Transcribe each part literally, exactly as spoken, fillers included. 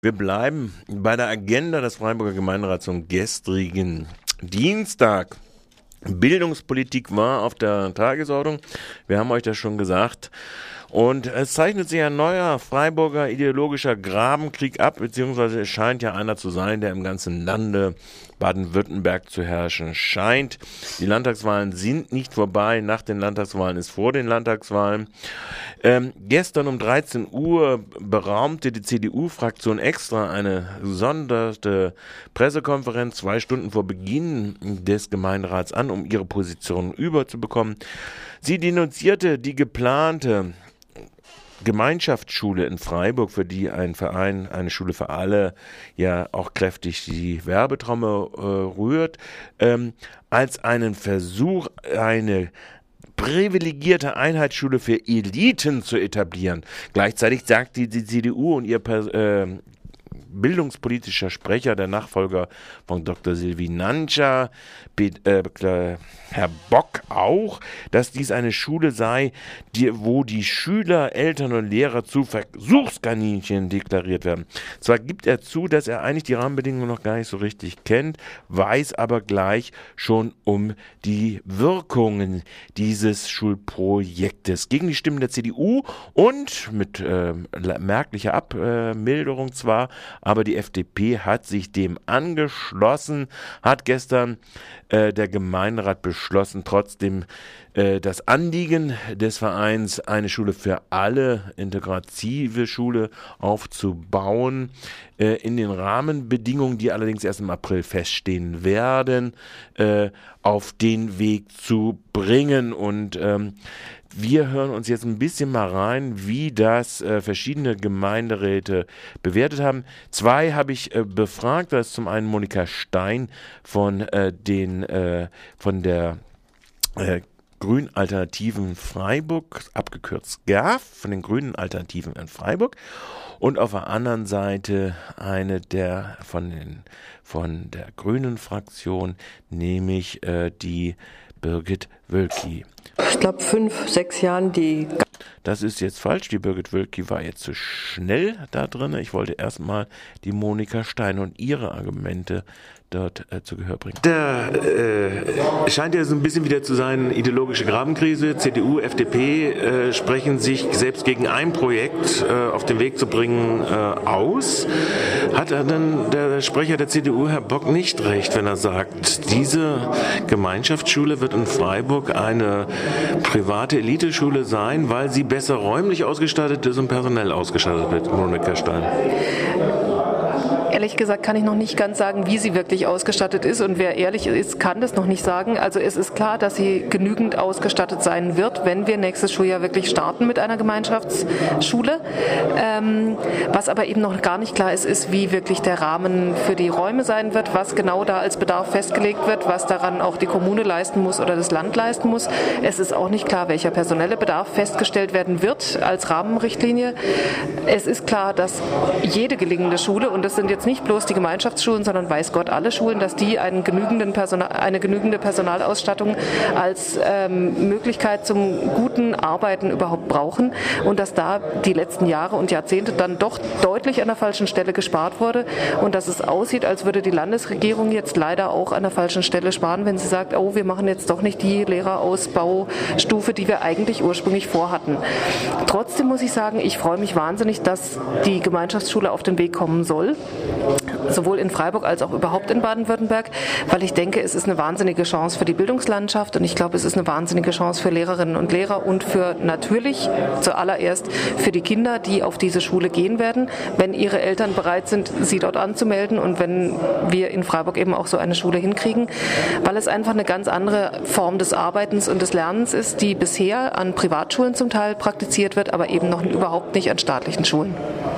Wir bleiben bei der Agenda des Freiburger Gemeinderats zum gestrigen Dienstag. Bildungspolitik war auf der Tagesordnung. Wir haben euch das schon gesagt. Und es zeichnet sich ein neuer Freiburger ideologischer Grabenkrieg ab, beziehungsweise es scheint ja einer zu sein, der im ganzen Lande Baden-Württemberg zu herrschen scheint. Die Landtagswahlen sind nicht vorbei. Nach den Landtagswahlen ist vor den Landtagswahlen. Ähm, gestern um dreizehn Uhr beraumte die C D U-Fraktion extra eine gesonderte Pressekonferenz zwei Stunden vor Beginn des Gemeinderats an, um ihre Position überzubekommen. Sie denunzierte die geplante Gemeinschaftsschule in Freiburg, für die ein Verein, eine Schule für alle, ja auch kräftig die Werbetrommel äh, rührt, ähm, als einen Versuch, eine privilegierte Einheitsschule für Eliten zu etablieren. Gleichzeitig sagt die, die C D U und ihr äh, bildungspolitischer Sprecher, der Nachfolger von Doktor Sylvie Nanscher, äh, Herr Bock auch, dass dies eine Schule sei, die, wo die Schüler, Eltern und Lehrer zu Versuchskaninchen deklariert werden. Zwar gibt er zu, dass er eigentlich die Rahmenbedingungen noch gar nicht so richtig kennt, weiß aber gleich schon um die Wirkungen dieses Schulprojektes. Gegen die Stimmen der C D U und mit äh, merklicher Abmilderung zwar, aber die F D P hat sich dem angeschlossen, hat gestern äh, der Gemeinderat beschlossen, trotzdem äh, das Anliegen des Vereins, eine Schule für alle, integrative Schule aufzubauen, äh, in den Rahmenbedingungen, die allerdings erst im April feststehen werden, äh, auf den Weg zu bringen. Und ähm, wir hören uns jetzt ein bisschen mal rein, wie das äh, verschiedene Gemeinderäte bewertet haben. Zwei habe ich äh, befragt. Das ist zum einen Monika Stein von äh, den äh, von der äh, Grünen Alternativen Freiburg, abgekürzt G A F, von den Grünen Alternativen in Freiburg. Und auf der anderen Seite eine der von den von der Grünen Fraktion, nämlich äh, die Birgit Wölki. Ich glaube, fünf, sechs Jahren die... Das ist jetzt falsch. Die Birgit Wölki war jetzt zu schnell da drin. Ich wollte erstmal die Monika Stein und ihre Argumente dort äh, zu Gehör bringen. Da äh, scheint ja so ein bisschen wieder zu sein, ideologische Grabenkrise. C D U, F D P äh, sprechen sich selbst gegen ein Projekt äh, auf den Weg zu bringen äh, aus. Hat er dann der Sprecher der C D U, Herr Bock, nicht recht, wenn er sagt, diese Gemeinschaftsschule wird in Freiburg eine private Eliteschule sein, weil sie besser räumlich ausgestattet ist und personell ausgestattet wird, Monika Stein? Ehrlich gesagt kann ich noch nicht ganz sagen, wie sie wirklich ausgestattet ist, und wer ehrlich ist, kann das noch nicht sagen. Also es ist klar, dass sie genügend ausgestattet sein wird, wenn wir nächstes Schuljahr wirklich starten mit einer Gemeinschaftsschule. Ähm, was aber eben noch gar nicht klar ist, ist, wie wirklich der Rahmen für die Räume sein wird, was genau da als Bedarf festgelegt wird, was daran auch die Kommune leisten muss oder das Land leisten muss. Es ist auch nicht klar, welcher personelle Bedarf festgestellt werden wird als Rahmenrichtlinie. Es ist klar, dass jede gelingende Schule, und das sind jetzt nicht bloß die Gemeinschaftsschulen, sondern weiß Gott alle Schulen, dass die einen genügenden Personal, eine genügende Personalausstattung als ähm, Möglichkeit zum guten Arbeiten überhaupt brauchen, und dass da die letzten Jahre und Jahrzehnte dann doch deutlich an der falschen Stelle gespart wurde und dass es aussieht, als würde die Landesregierung jetzt leider auch an der falschen Stelle sparen, wenn sie sagt, oh, wir machen jetzt doch nicht die Lehrerausbaustufe, die wir eigentlich ursprünglich vorhatten. Trotzdem muss ich sagen, ich freue mich wahnsinnig, dass die Gemeinschaftsschule auf den Weg kommen soll, sowohl in Freiburg als auch überhaupt in Baden-Württemberg, weil ich denke, es ist eine wahnsinnige Chance für die Bildungslandschaft, und ich glaube, es ist eine wahnsinnige Chance für Lehrerinnen und Lehrer und für natürlich zuallererst für die Kinder, die auf diese Schule gehen werden, wenn ihre Eltern bereit sind, sie dort anzumelden, und wenn wir in Freiburg eben auch so eine Schule hinkriegen, weil es einfach eine ganz andere Form des Arbeitens und des Lernens ist, die bisher an Privatschulen zum Teil praktiziert wird, aber eben noch überhaupt nicht an staatlichen Schulen.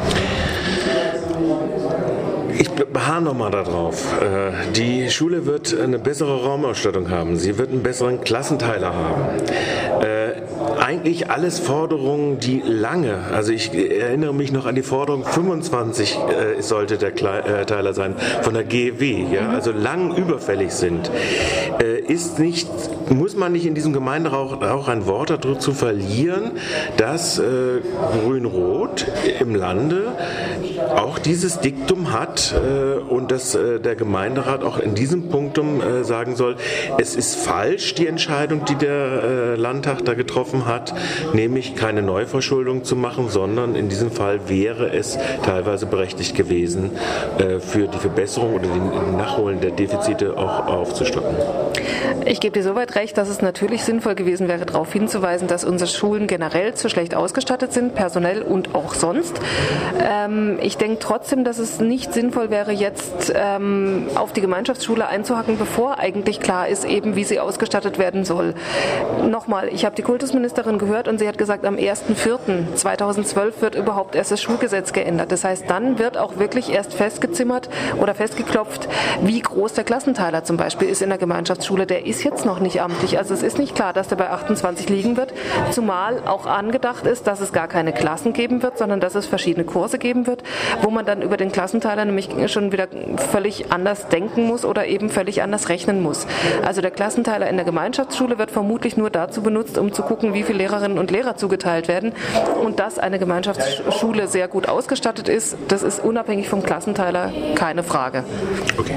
Ich beharre nochmal darauf. Die Schule wird eine bessere Raumausstattung haben. Sie wird einen besseren Klassenteiler haben. eigentlich alles Forderungen, die lange, also ich erinnere mich noch an die Forderung fünfundzwanzig äh, sollte der Teiler sein von der G E W, ja, also lang überfällig sind. Äh, ist nicht, muss man nicht in diesem Gemeinderat auch ein Wort dazu verlieren, dass äh, Grün-Rot im Lande auch dieses Diktum hat äh, und dass äh, der Gemeinderat auch in diesem Punktum äh, sagen soll, es ist falsch, die Entscheidung, die der äh, Landtag da getroffen hat, nämlich keine Neuverschuldung zu machen, sondern in diesem Fall wäre es teilweise berechtigt gewesen, äh, für die Verbesserung oder den Nachholen der Defizite auch aufzustocken. Ich gebe dir soweit recht, dass es natürlich sinnvoll gewesen wäre, darauf hinzuweisen, dass unsere Schulen generell zu schlecht ausgestattet sind, personell und auch sonst. Ähm, ich denke trotzdem, dass es nicht sinnvoll wäre, jetzt ähm, auf die Gemeinschaftsschule einzuhacken, bevor eigentlich klar ist, eben wie sie ausgestattet werden soll. Nochmal, ich habe die Kultusministerin gehört und sie hat gesagt, am ersten vierten zweitausendzwölf wird überhaupt erst das Schulgesetz geändert. Das heißt, dann wird auch wirklich erst festgezimmert oder festgeklopft, wie groß der Klassenteiler zum Beispiel ist in der Gemeinschaftsschule. Der ist jetzt noch nicht amtlich. Also es ist nicht klar, dass der bei achtundzwanzig liegen wird, zumal auch angedacht ist, dass es gar keine Klassen geben wird, sondern dass es verschiedene Kurse geben wird, wo man dann über den Klassenteiler nämlich schon wieder völlig anders denken muss oder eben völlig anders rechnen muss. Also der Klassenteiler in der Gemeinschaftsschule wird vermutlich nur dazu benutzt, um zu gucken, wie viele Lehrerinnen und Lehrer zugeteilt werden. Und dass eine Gemeinschaftsschule sehr gut ausgestattet ist, das ist unabhängig vom Klassenteiler keine Frage. Okay.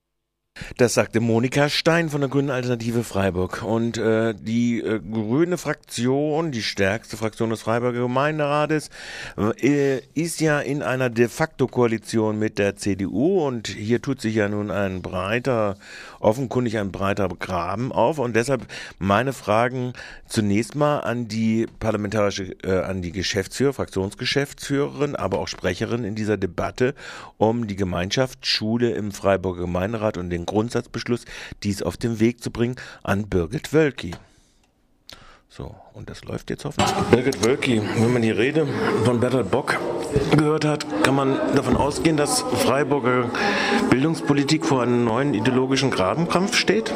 Das sagte Monika Stein von der Grünen Alternative Freiburg. Und äh, die äh, grüne Fraktion, die stärkste Fraktion des Freiburger Gemeinderates, äh, ist ja in einer de facto Koalition mit der C D U. Und hier tut sich ja nun ein breiter, offenkundig ein breiter Graben auf. Und deshalb meine Fragen zunächst mal an die parlamentarische, äh, an die Geschäftsführer, Fraktionsgeschäftsführerin, aber auch Sprecherin in dieser Debatte um die Gemeinschaftsschule im Freiburger Gemeinderat und den Grundsatzbeschluss, dies auf den Weg zu bringen, an Birgit Wölki. So, und das läuft jetzt hoffentlich. Birgit Wölki, wenn man die Rede von Bertolt Bock gehört hat, kann man davon ausgehen, dass Freiburger Bildungspolitik vor einem neuen ideologischen Grabenkampf steht?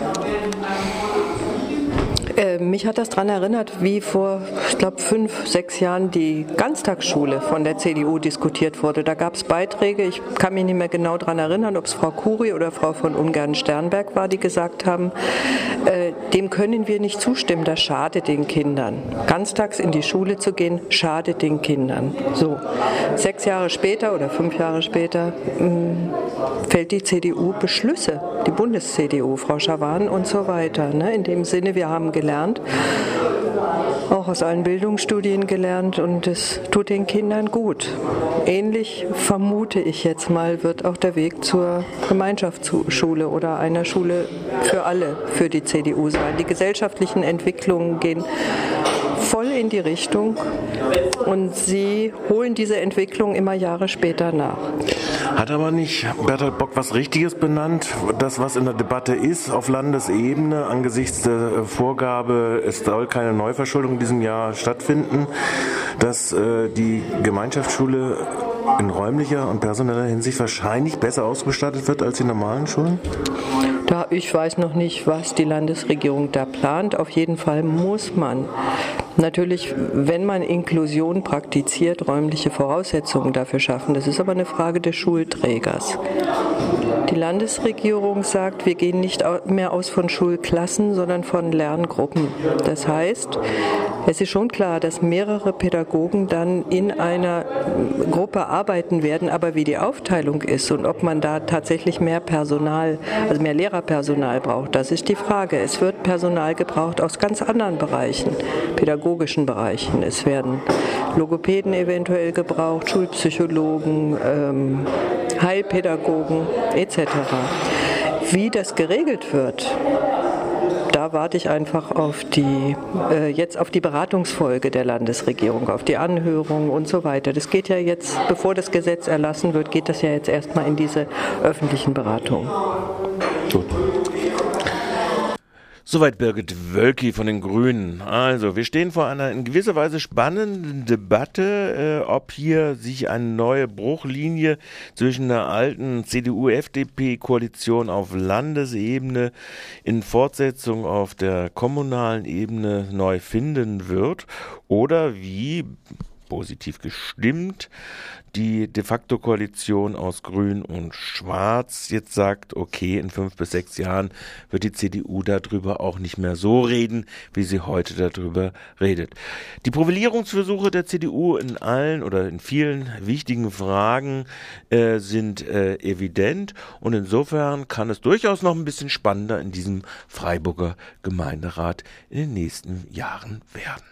Äh, mich hat das daran erinnert, wie vor, ich glaube, fünf, sechs Jahren die Ganztagsschule von der C D U diskutiert wurde. Da gab es Beiträge, ich kann mich nicht mehr genau daran erinnern, ob es Frau Kuri oder Frau von Ungern-Sternberg war, die gesagt haben, äh, dem können wir nicht zustimmen, das schadet den Kindern. Ganztags in die Schule zu gehen, schadet den Kindern. So, sechs Jahre später oder fünf Jahre später mh, fällt die C D U Beschlüsse, die Bundes-C D U, Frau Schawan und so weiter. Ne? In dem Sinne, wir haben gelernt, auch aus allen Bildungsstudien gelernt, und es tut den Kindern gut. Ähnlich, vermute ich jetzt mal, wird auch der Weg zur Gemeinschaftsschule oder einer Schule für alle für die C D U sein. Die gesellschaftlichen Entwicklungen gehen voll in die Richtung und sie holen diese Entwicklung immer Jahre später nach. Hat aber nicht Bertolt Bock was Richtiges benannt? Das, was in der Debatte ist, auf Landesebene, angesichts der Vorgabe, es soll keine Neuverschuldung in diesem Jahr stattfinden, dass äh, die Gemeinschaftsschule in räumlicher und personeller Hinsicht wahrscheinlich besser ausgestattet wird als die normalen Schulen? Da, ich weiß noch nicht, was die Landesregierung da plant. Auf jeden Fall muss man natürlich, wenn man Inklusion praktiziert, räumliche Voraussetzungen dafür schaffen. Das ist aber eine Frage des Schulträgers. Die Landesregierung sagt, wir gehen nicht mehr aus von Schulklassen, sondern von Lerngruppen. Das heißt, es ist schon klar, dass mehrere Pädagogen dann in einer Gruppe arbeiten werden, aber wie die Aufteilung ist und ob man da tatsächlich mehr Personal, also mehr Lehrerpersonal braucht, das ist die Frage. Es wird Personal gebraucht aus ganz anderen Bereichen, pädagogischen Bereichen. Es werden Logopäden eventuell gebraucht, Schulpsychologen, ähm, Heilpädagogen et cetera. Wie das geregelt wird, da warte ich einfach auf die, äh, jetzt auf die Beratungsfolge der Landesregierung, auf die Anhörung und so weiter. Das geht ja jetzt, bevor das Gesetz erlassen wird, geht das ja jetzt erstmal in diese öffentlichen Beratungen. Gut. Soweit Birgit Wölki von den Grünen. Also, wir stehen vor einer in gewisser Weise spannenden Debatte, äh, ob hier sich eine neue Bruchlinie zwischen der alten C D U-F D P-Koalition auf Landesebene in Fortsetzung auf der kommunalen Ebene neu finden wird oder wie positiv gestimmt die de facto Koalition aus Grün und Schwarz jetzt sagt, okay, in fünf bis sechs Jahren wird die C D U darüber auch nicht mehr so reden, wie sie heute darüber redet. Die Profilierungsversuche der C D U in allen oder in vielen wichtigen Fragen äh, sind äh, evident und insofern kann es durchaus noch ein bisschen spannender in diesem Freiburger Gemeinderat in den nächsten Jahren werden.